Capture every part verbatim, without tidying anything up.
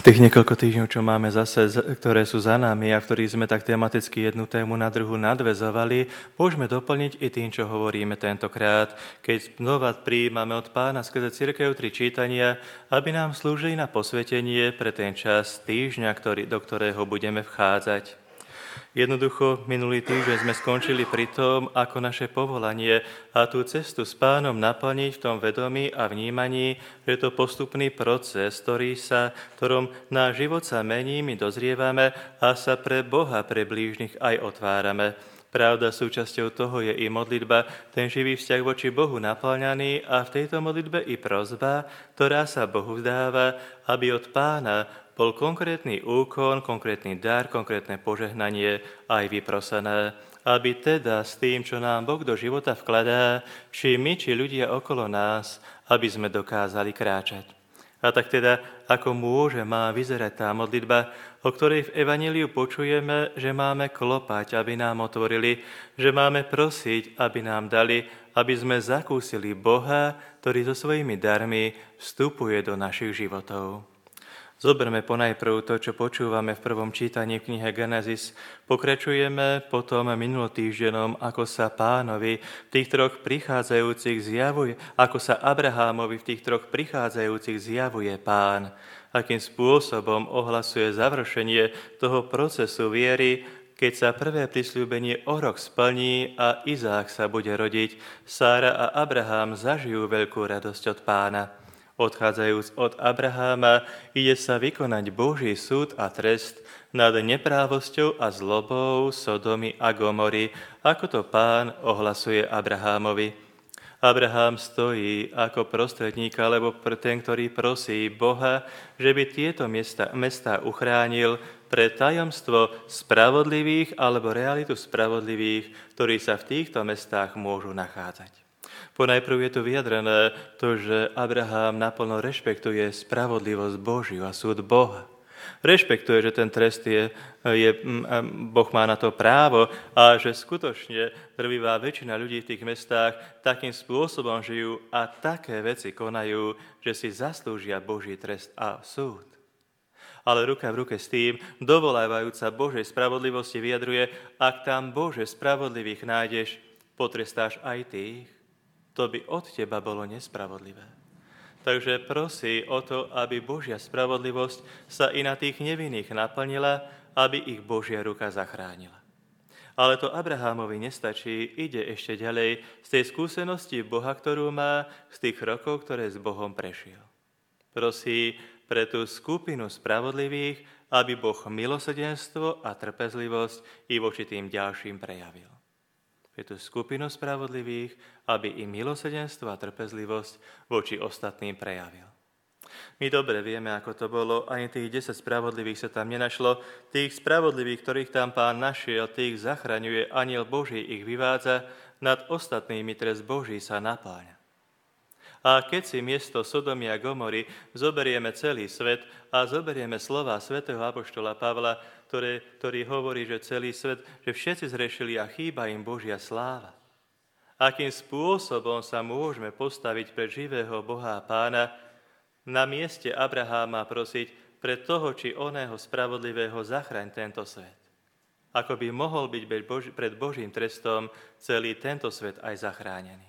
Tých niekoľko týždňov, čo máme zase, ktoré sú za nami a v ktorých sme tak tematicky jednu tému na druhú nadväzovali, môžeme doplniť i tým, čo hovoríme tentokrát, keď znova prijímame od Pána skrze cirkev tri čítania, aby nám slúžili na posvetenie pre ten čas týždňa, ktorý, do ktorého budeme vchádzať. Jednoducho, minulý týždeň sme skončili pri tom, ako naše povolanie a tú cestu s Pánom naplniť v tom vedomí a vnímaní, že je to postupný proces, ktorý sa, ktorom náš život sa mení, my dozrievame a sa pre Boha, pre blížnych aj otvárame. Pravda, súčasťou toho je i modlitba, ten živý vzťah voči Bohu naplňaný a v tejto modlitbe i prosba, ktorá sa Bohu vdáva, aby od Pána bol konkrétny úkon, konkrétny dar, konkrétne požehnanie aj vyprosené, aby teda s tým, čo nám Boh do života vkladá, či my, či ľudia okolo nás, aby sme dokázali kráčať. A tak teda, ako môže, má vyzerať tá modlitba, o ktorej v Evanjeliu počujeme, že máme klopať, aby nám otvorili, že máme prosiť, aby nám dali, aby sme zakúsili Boha, ktorý so svojimi darmi vstupuje do našich životov. Zoberme ponajprv to, čo počúvame v prvom čítaní v knihe Genesis. Pokračujeme potom minulotýždenom, ako sa Pánovi v tých troch prichádzajúcich zjavuje, ako sa Abrahámovi v tých troch prichádzajúcich zjavuje Pán. Akým spôsobom ohlasuje završenie toho procesu viery, keď sa prvé prisľúbenie o rok splní a Izák sa bude rodiť, Sára a Abrahám zažijú veľkú radosť od Pána. Odchádzajúc od Abraháma, ide sa vykonať Boží súd a trest nad neprávosťou a zlobou Sodomy a Gomory, ako to Pán ohlasuje Abrahámovi. Abrahám stojí ako prostredník, alebo ten, ktorý prosí Boha, že by tieto miesta, mestá uchránil pre tajomstvo spravodlivých alebo realitu spravodlivých, ktorí sa v týchto mestách môžu nachádzať. Ponajprv je tu vyjadrené to, že Abrahám naplno rešpektuje spravodlivosť Božiu a súd Boha. Rešpektuje, že ten trest je, je, Boh má na to právo a že skutočne drvivá väčšina ľudí v tých mestách takým spôsobom žijú a také veci konajú, že si zaslúžia Boží trest a súd. Ale ruka v ruke s tým, dovolávajúca Božej spravodlivosti vyjadruje, ak tam Bože spravodlivých nájdeš, potrestáš aj tých. To by od teba bolo nespravodlivé. Takže prosí o to, aby Božia spravodlivosť sa i na tých nevinných naplnila, aby ich Božia ruka zachránila. Ale to Abrahámovi nestačí, ide ešte ďalej z tej skúsenosti Boha, ktorú má z tých rokov, ktoré s Bohom prešiel. Prosí pre tú skupinu spravodlivých, aby Boh milosrdenstvo a trpezlivosť i voči tým ďalším prejavil. Pre tú skupinu spravodlivých, aby i milosrdenstvo a trpezlivosť voči ostatným prejavil. My dobre vieme, ako to bolo, ani tých desať spravodlivých sa tam nenašlo. Tých spravodlivých, ktorých tam Pán našiel, tých zachraňuje, anjel Boží ich vyvádza, nad ostatnými trest Boží sa napáňa. A keď si miesto Sodomy a Gomory zoberieme celý svet a zoberieme slova svätého apoštola Pavla, ktoré, ktorý hovorí, že celý svet, že všetci zrešili a chýba im Božia sláva. Akým spôsobom sa môžeme postaviť pred živého Boha a Pána, na mieste Abraháma prosiť pre toho či oného spravodlivého zachraň tento svet. Ako by mohol byť pred Božím trestom celý tento svet aj zachránený.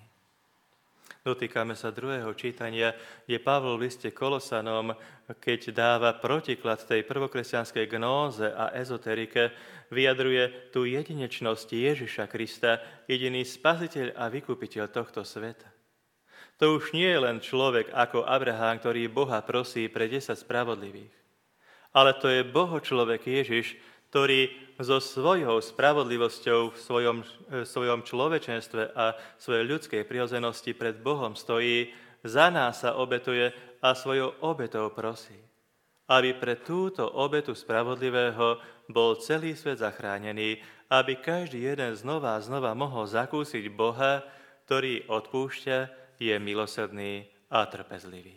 Dotýkame sa druhého čítania, kde Pavol v liste Kolosanom, keď dáva protiklad tej prvokresťanskej gnóze a ezoterike, vyjadruje tú jedinečnosť Ježiša Krista, jediný spasiteľ a vykupiteľ tohto sveta. To už nie je len človek ako Abrahám, ktorý Boha prosí pre desať spravodlivých, ale to je Boho človek Ježiš, ktorý so svojou spravodlivosťou v svojom, v svojom človečenstve a svojej ľudskej prirodzenosti pred Bohom stojí, za nás sa obetuje a svojou obetou prosí, aby pre túto obetu spravodlivého bol celý svet zachránený, aby každý jeden znova a znova mohol zakúsiť Boha, ktorý odpúšťa, je milosrdný a trpezlivý.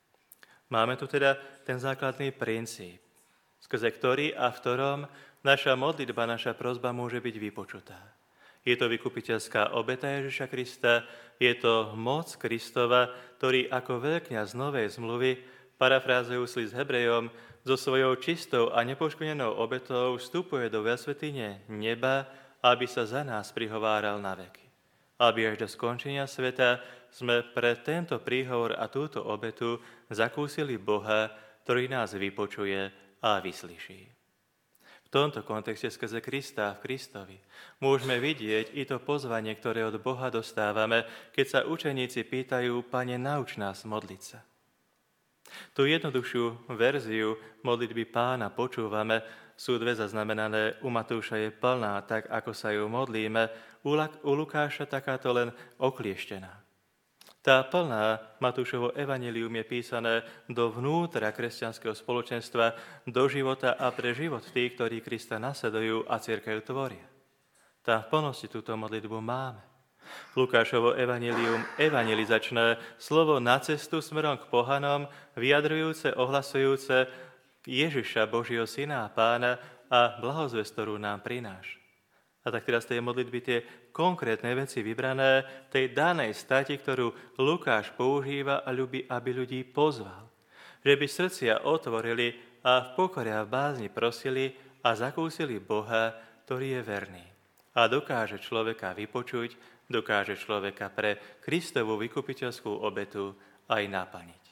Máme tu teda ten základný princíp, skrze ktorý a v ktorom naša modlitba, naša prosba môže byť vypočutá. Je to vykupiteľská obeta Ježiša Krista, je to moc Kristova, ktorý ako veľkňaz novej zmluvy Parafrázujúc list Hebrejom, so svojou čistou a nepoškvrnenou obetou vstupuje do veľsvätyne neba, aby sa za nás prihováral na veky. Aby až do skončenia sveta sme pre tento príhovor a túto obetu zakúsili Boha, ktorý nás vypočuje a vyslyší. V tomto kontexte skrze Krista v Kristovi môžeme vidieť i to pozvanie, ktoré od Boha dostávame, keď sa učeníci pýtajú: Pane, nauč nás modliť sa. Tú jednoduchšiu verziu modlitby Pána počúvame, sú dve zaznamenané, u Matúša je plná, tak ako sa ju modlíme, u Lukáša takáto len oklieštená. Tá plná Matúšovo evanjelium je písané dovnútra kresťanského spoločenstva, do života a pre život tých, ktorí Krista nasledujú a cirkev tvoria. Tá v plnosti túto modlitbu máme. Lukášovo evanjelium, evangelizačné slovo na cestu smerom k pohanom, vyjadrujúce, ohlasujúce Ježiša, Božieho Syna a Pána a blahozvesť, ktorú nám prináša. A tak teraz tej modlitby tie konkrétne veci vybrané, tej danej stati, ktorú Lukáš používa a ľubí, aby ľudí pozval. Že by srdcia otvorili a v pokore a v bázni prosili a zakúsili Boha, ktorý je verný. A dokáže človeka vypočuť, dokáže človeka pre Kristovú vykupiteľskú obetu aj naplniť.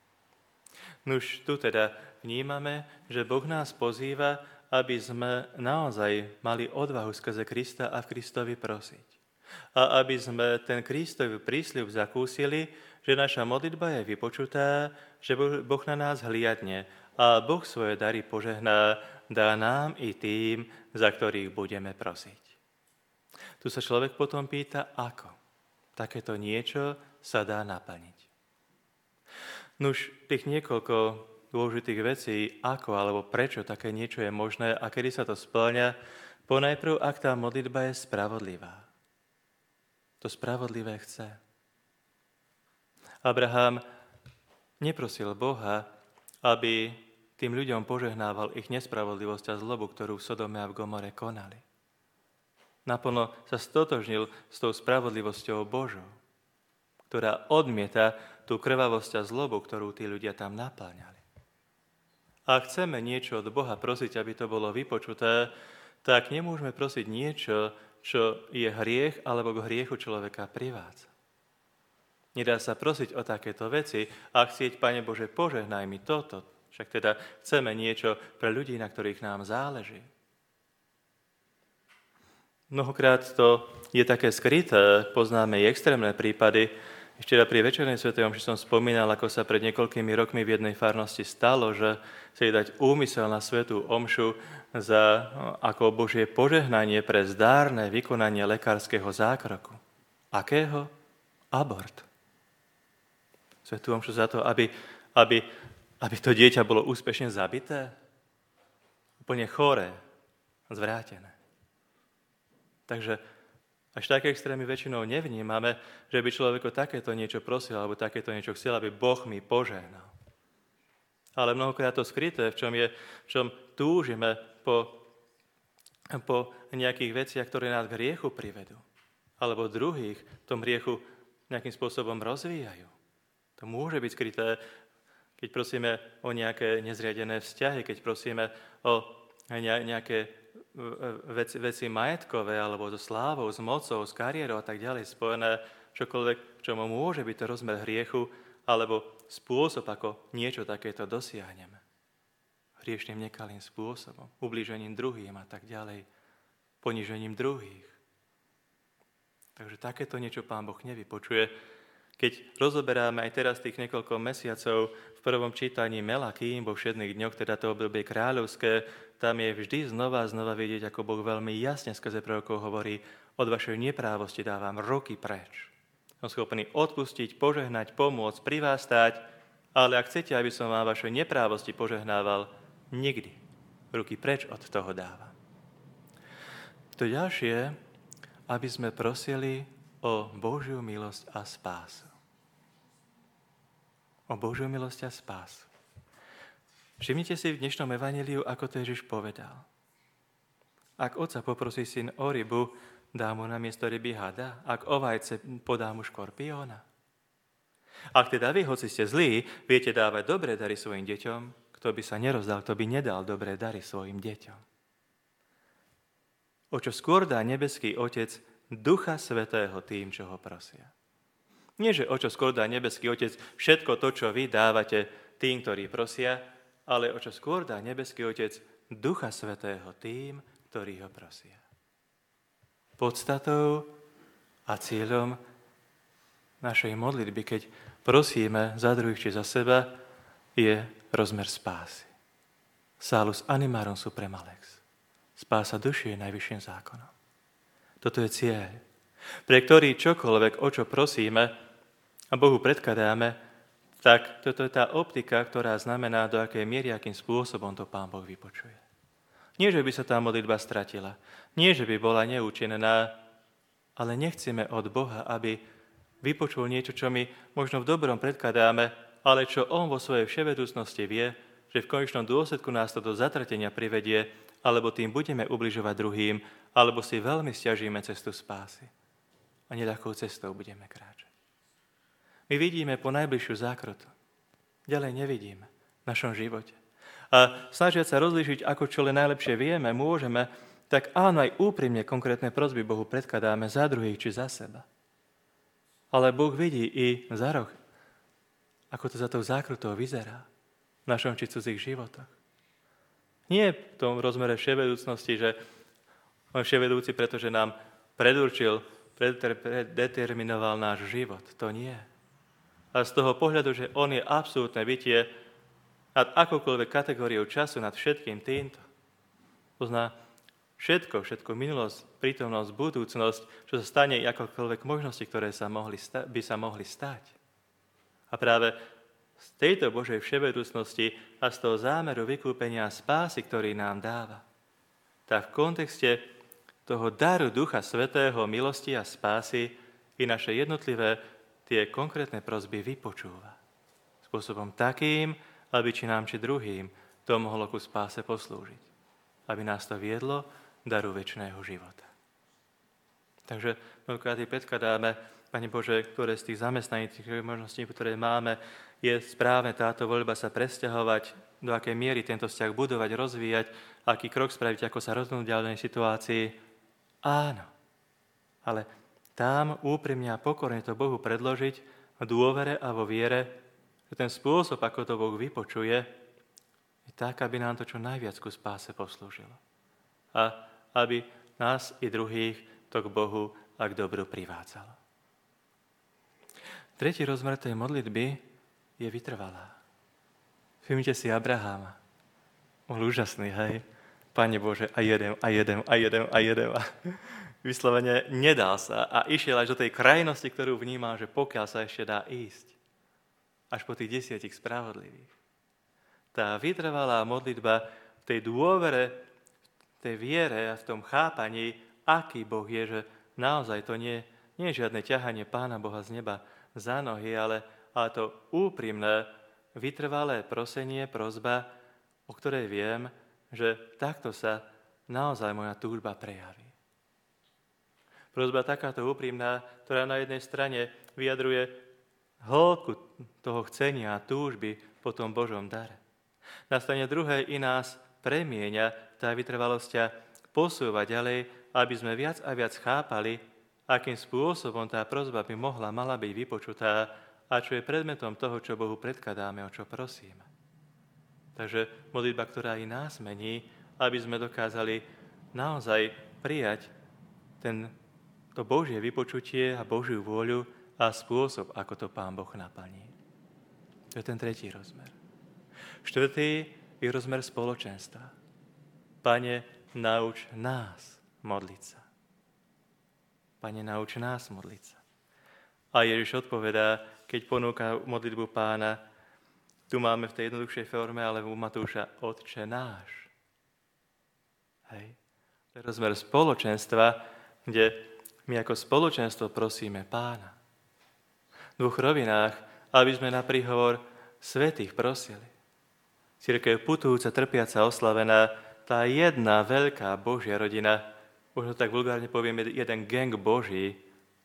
Nuž tu teda vnímame, že Boh nás pozýva, aby sme naozaj mali odvahu skrze Krista a v Kristovi prosiť. A aby sme ten Kristový prísľub zakúsili, že naša modlitba je vypočutá, že Boh na nás hliadne a Boh svoje dary požehná, dá nám i tým, za ktorých budeme prosiť. Tu sa človek potom pýta, ako takéto niečo sa dá naplniť. Nuž, tých niekoľko dôležitých vecí, ako alebo prečo také niečo je možné a kedy sa to spĺňa, ponajprv, ak tá modlitba je spravodlivá. To spravodlivé chce. Abraham neprosil Boha, aby tým ľuďom požehnával ich nespravodlivosť a zlobu, ktorú v Sodome a v Gomore konali. Naplno sa stotožnil s tou spravodlivosťou Božou, ktorá odmieta tú krvavosť a zlobu, ktorú tí ľudia tam napáňali. Ak chceme niečo od Boha prosiť, aby to bolo vypočuté, tak nemôžeme prosiť niečo, čo je hriech alebo k hriechu človeka privádza. Nedá sa prosiť o takéto veci a chcieť, Pane Bože, požehnaj mi toto. Však teda chceme niečo pre ľudí, na ktorých nám záleží. Mnohokrát to je také skryté, poznáme i extrémne prípady. Ešte pri večernej svätej omši som spomínal, ako sa pred niekoľkými rokmi v jednej farnosti stalo, že chceli dať úmysel na svätú omšu za ako Božie požehnanie pre zdárne vykonanie lekárskeho zákroku. Akého? Abort. Svätú omšu za to, aby, aby, aby to dieťa bolo úspešne zabité. Úplne choré, zvrátené. Takže až také extrémy väčšinou nevnímame, že by človek o takéto niečo prosil, alebo takéto niečo chcel, aby Boh mi požehnal. Ale mnohokrát to skryté, v čom, je, v čom túžime po, po nejakých veciach, ktoré nás k hriechu privedú, alebo druhých v tom hriechu nejakým spôsobom rozvíjajú. To môže byť skryté, keď prosíme o nejaké nezriadené vzťahy, keď prosíme o nejaké Veci, veci majetkové, alebo so slávou, s mocou, s kariérou a tak ďalej spojené, čokoľvek, čomu môže byť to rozmer hriechu, alebo spôsob, ako niečo takéto dosiahneme. Hriešným nekalým spôsobom, ublížením druhým a tak ďalej, ponížením druhých. Takže takéto niečo Pán Boh nevypočuje. Keď rozoberáme aj teraz tých niekoľko mesiacov v prvom čítaní Melakým, vo všedných dňoch, teda to obdobie kráľovské, tam je vždy znova a znova vidieť, ako Boh veľmi jasne skrze prorokov hovorí: od vašej neprávosti dávam roky preč. Som schopný odpustiť, požehnať, pomôcť, pri vás stáť, ale ak chcete, aby som vám vašej neprávosti požehnával, nikdy. Ruky preč od toho dávam. To ďalšie, aby sme prosili o Božiu milosť a spásu. O Božiu milosť a spásu. Všimnite si v dnešnom evanjeliu, ako to Ježiš povedal. Ak otca poprosí syn o rybu, dá mu na miesto ryby hada? Ak o vajce, podá mu škorpióna? Ak teda vy, hoci ste zlí, viete dávať dobré dary svojim deťom, kto by sa nerozdal, kto by nedal dobré dary svojim deťom? O čo skôr dá nebeský Otec Ducha Svätého tým, čo ho prosia. Nie, že o čo skôr dá nebeský Otec všetko to, čo vy dávate tým, ktorí prosia, ale o čo skôr dá nebeský Otec Ducha Svätého tým, ktorí ho prosia. Podstatou a cieľom našej modlitby, keď prosíme za druhých či za seba, je rozmer spásy. Salus animarum suprema lex. Spása duši je najvyšším zákonom. Toto je cieľ, pre ktorý čokoľvek, o čo prosíme a Bohu predkladáme, tak toto je tá optika, ktorá znamená, do akej miery, akým spôsobom to Pán Boh vypočuje. Nie, že by sa tá modlitba stratila, nie, že by bola neúčinná, ale nechceme od Boha, aby vypočul niečo, čo my možno v dobrom predkladáme, ale čo On vo svojej vševedúcnosti vie, že v konečnom dôsledku nás to do zatratenia privedie, alebo tým budeme ubližovať druhým, alebo si veľmi sťažíme cestu spásy. A neľahkou cestou budeme kráčať. My vidíme po najbližšiu zákrotu. Ďalej nevidíme v našom živote. A snažiať sa rozlíšiť, ako čo len najlepšie vieme, môžeme, tak áno, aj úprimne konkrétne prosby Bohu predkladáme za druhých či za seba. Ale Boh vidí i za roh, ako to za tou zákrutou vyzerá v našom či cudzích životoch. Nie v tom rozmere vševedúcnosti, že on je vševedúci, pretože nám predurčil, predeterminoval náš život. To nie. A z toho pohľadu, že on je absolútne bytie nad akoukoľvek kategóriou času, nad všetkým týmto. Pozná všetko, všetko minulosť, prítomnosť, budúcnosť, čo sa stane i akokoľvek možnosti, ktoré sa mohli sta- by sa mohli stať. A práve z tejto Božej vševedúcnosti a z toho zámeru vykúpenia a spásy, ktorý nám dáva, tak v kontexte toho daru Ducha Svätého, milosti a spásy i naše jednotlivé tie konkrétne prosby vypočúva. Spôsobom takým, aby či nám, či druhým to mohlo ku spáse poslúžiť. Aby nás to viedlo daru večného života. Takže mnohokrát predkladáme, Pane Bože, ktoré z tých zamestnaní, tých možností, ktoré máme, je správne táto voľba sa presťahovať, do akej miery tento vzťah budovať, rozvíjať, aký krok spraviť, ako sa rozhodnúť v ďalej situácii. Áno, ale tam úprimne a pokorne to Bohu predložiť v dôvere a vo viere, že ten spôsob, ako to Boh vypočuje, je tak, aby nám to čo najviac ku spáse poslúžilo. A aby nás i druhých to k Bohu a k dobru privádzalo. Tretí rozmer tej modlitby je vytrvalá. Všimnite si Abraháma. Bol úžasný, hej? Pane Bože, a jedem, a jedem, a jedem, a jedem. A vyslovene nedal sa a išiel až do tej krajnosti, ktorú vnímal, že pokiaľ sa ešte dá ísť. Až po tých desiatich spravodlivých. Tá vytrvalá modlitba v tej dôvere, v tej viere a v tom chápaní, aký Boh je, že naozaj to nie, nie je žiadne ťahanie Pána Boha z neba za nohy, ale, ale to úprimné, vytrvalé prosenie, prosba, o ktorej viem, že takto sa naozaj moja túžba prejaví. Prosba takáto úprimná, ktorá na jednej strane vyjadruje hĺbku toho chcenia a túžby po tom Božom dare. Na strane druhej i nás premieňa tá vytrvalosť a posúva ďalej, aby sme viac a viac chápali, akým spôsobom tá prosba by mohla, mala byť vypočutá a čo je predmetom toho, čo Bohu predkladáme, o čo prosíme. Takže modlitba, ktorá i nás mení, aby sme dokázali naozaj prijať ten, to Božie vypočutie a Božiu vôľu a spôsob, ako to Pán Boh naplní. To je ten tretí rozmer. Štvrtý je rozmer spoločenstva. Pane, nauč nás modliť sa. Pane, nauč nás modliť sa. A Ježiš odpovedá, keď ponúka modlitbu Pána, tu máme v tej jednoduchšej forme, ale u Matúša Otče náš. Hej. To je rozmer spoločenstva, kde my ako spoločenstvo prosíme Pána. V dvoch rovinách, aby sme na príhovor svätých prosili. Cirkev putujúca, trpiaca, oslavená, tá jedna veľká Božia rodina, možno tak vulgárne povieme, jeden gang Boží,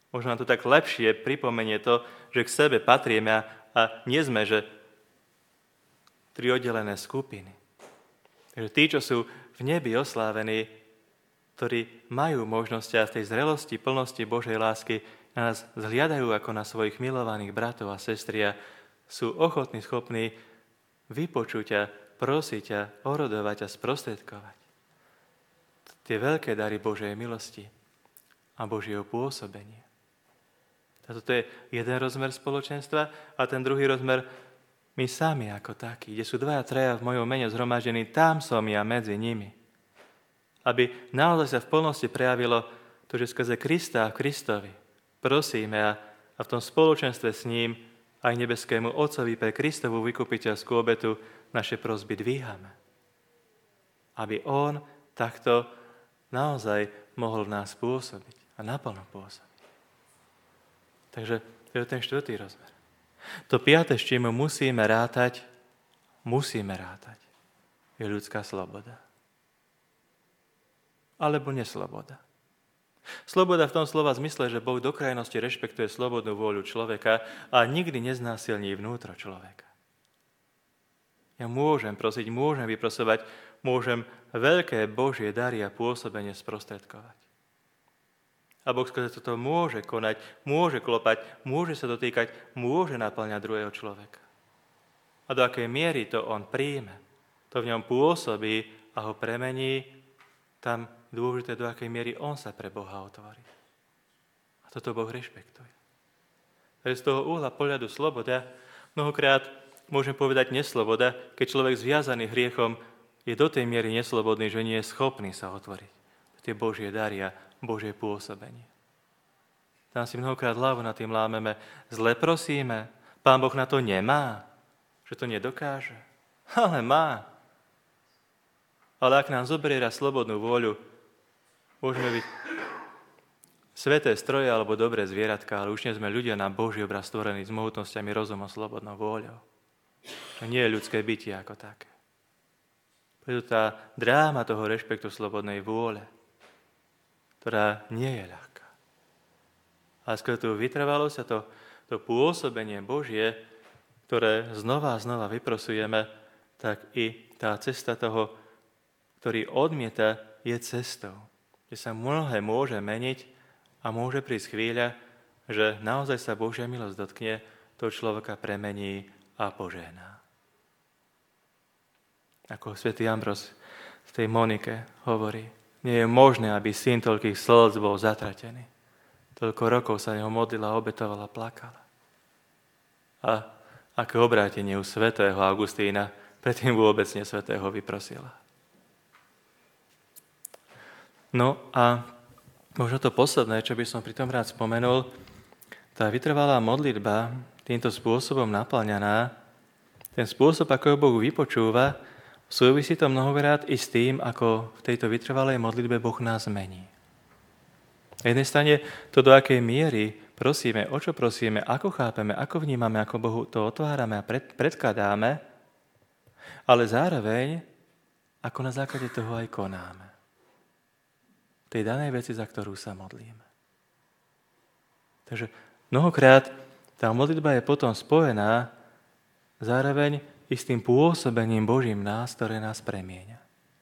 Možno nám to tak lepšie pripomenie to, že k sebe patríme a, a nie sme, že tri oddelené skupiny. Takže tí, čo sú v nebi oslávení, ktorí majú možnosť a v tej zrelosti, plnosti Božej lásky na nás zhliadajú ako na svojich milovaných bratov a sestry a sú ochotní, schopní vypočuť a prosiť a orodovať a sprostredkovať tie veľké dary Božej milosti a Božieho pôsobenia. A toto je jeden rozmer spoločenstva a ten druhý rozmer my sami ako takí, kde sú dvaja, traja v mojom mene zhromaždení, tam som ja medzi nimi. Aby naozaj sa v plnosti prejavilo to, že skrze Krista a Kristovi prosíme a, a v tom spoločenstve s ním aj nebeskému Otcovi pre Kristovú vykupiteľskú obetu naše prosby dvíhame. Aby on takto naozaj mohol v nás pôsobiť a naplno pôsobiť. Takže to je ten štvrtý rozmer. To piate, s čím musíme rátať, musíme rátať, je ľudská sloboda. Alebo nesloboda. Sloboda v tom slova zmysle, že Boh do krajnosti rešpektuje slobodnú vôľu človeka a nikdy neznásilní vnútro človeka. Ja môžem prosiť, môžem vyprosovať, môžem veľké Božie dary a pôsobenie sprostredkovať. A Boh skrze toto môže konať, môže klopať, môže sa dotýkať, môže naplňať druhého človeka. A do akej miery to on príjme, to v ňom pôsobí a ho premení, tam dôležité, do akej miery on sa pre Boha otvorí. A toto Boh rešpektuje. Takže z toho uhla pohľadu sloboda, mnohokrát môžem povedať nesloboda, keď človek zviazaný hriechom je do tej miery neslobodný, že nie je schopný sa otvoriť. Tie Božie dary a Božie pôsobenie. Tam si mnohokrát hlavu nad tým lámeme. Zle prosíme. Pán Boh na to nemá. Že to nedokáže. Ale má. Ale ak nám zoberie raz slobodnú vôľu, môžeme byť sveté stroje alebo dobré zvieratka, ale už nie sme ľudia na Boží obraz stvorení s mohutnosťami, rozumom, slobodnou vôľou. To nie je ľudské bytie ako také. Preto tá dráma toho rešpektu slobodnej vôle, ktorá nie je ľahká. A skôr tu vytrvalo sa to, to pôsobenie Božie, ktoré znova a znova vyprosujeme, tak i tá cesta toho, ktorý odmieta, je cestou. Že sa mnohé môže meniť a môže prísť chvíľa, že naozaj sa Božia milosť dotkne, toho človeka premení a požehná. Ako svätý Ambros v tej Monike hovorí, nie je možné, aby syn toľkých slz bol zatratený. Toľko rokov sa neho modlila, obetovala, plakala. A aké obrátenie u svätého Augustína, predtým vôbec nesvätého vyprosila. No a možno to posledné, čo by som pri tom rád spomenul, tá vytrvalá modlitba, týmto spôsobom naplňaná, ten spôsob, ako ho Boh vypočúva, súvisí to mnohokrát i s tým, ako v tejto vytrvalej modlitbe Boh nás mení. Na jednej strane to, do akej miery prosíme, o čo prosíme, ako chápeme, ako vnímame, ako Bohu to otvárame a pred, predkladáme, ale zároveň, ako na základe toho aj konáme. Tej danej veci, za ktorú sa modlíme. Takže mnohokrát tá modlitba je potom spojená zároveň i s tým pôsobením Božím nás, ktoré nás premieňa.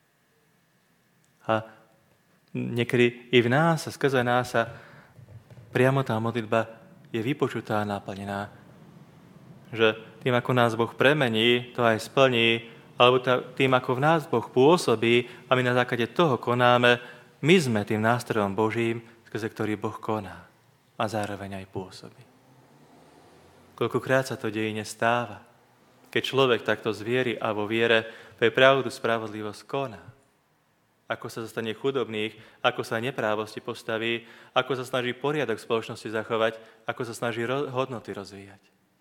A niekedy i v nás a skrze nás sa priamo tá modlitba je vypočutá a naplnená. Že tým, ako nás Boh premení, to aj splní, alebo tým, ako v nás Boh pôsobí a my na základe toho konáme, my sme tým nástrojom Božím, skrze ktorý Boh koná a zároveň aj pôsobí. Koľkokrát sa to dejine stáva, keď človek takto z viery a vo viere pre pravdu spravodlivosť koná. Ako sa zastane chudobných, ako sa neprávosti postaví, ako sa snaží poriadok v spoločnosti zachovať, ako sa snaží ro- hodnoty rozvíjať.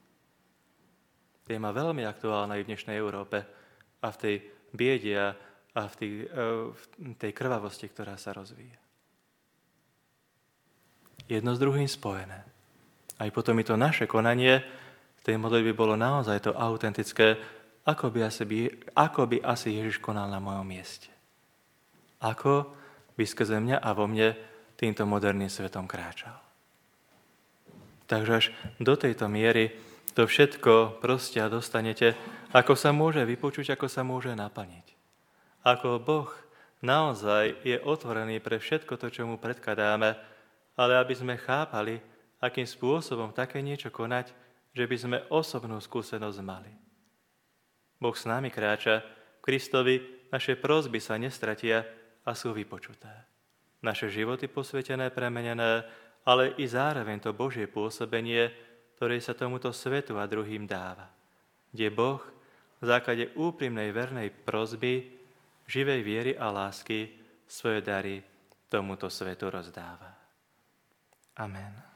Téma veľmi aktuálna aj v dnešnej Európe a v tej biede a a v tej, v tej krvavosti, ktorá sa rozvíja. Jedno s druhým spojené. Aj potom i to naše konanie v tej modlitbe bolo naozaj to autentické, ako by, asi, ako by asi Ježiš konal na mojom mieste. Ako by skrze mňa a vo mne týmto moderným svetom kráčal. Takže až do tejto miery to všetko proste dostanete, ako sa môže vypočuť, ako sa môže naplniť. Ako Boh naozaj je otvorený pre všetko to, čo mu predkladáme, ale aby sme chápali, akým spôsobom také niečo konať, že by sme osobnú skúsenosť mali. Boh s nami kráča, v Kristovi naše prosby sa nestratia a sú vypočuté. Naše životy posvetené, premenené, ale i zároveň to Božie pôsobenie, ktoré sa tomuto svetu a druhým dáva. Kde Boh v základe úprimnej vernej prosby, živej viery a lásky svoje dary tomuto svetu rozdáva. Amen.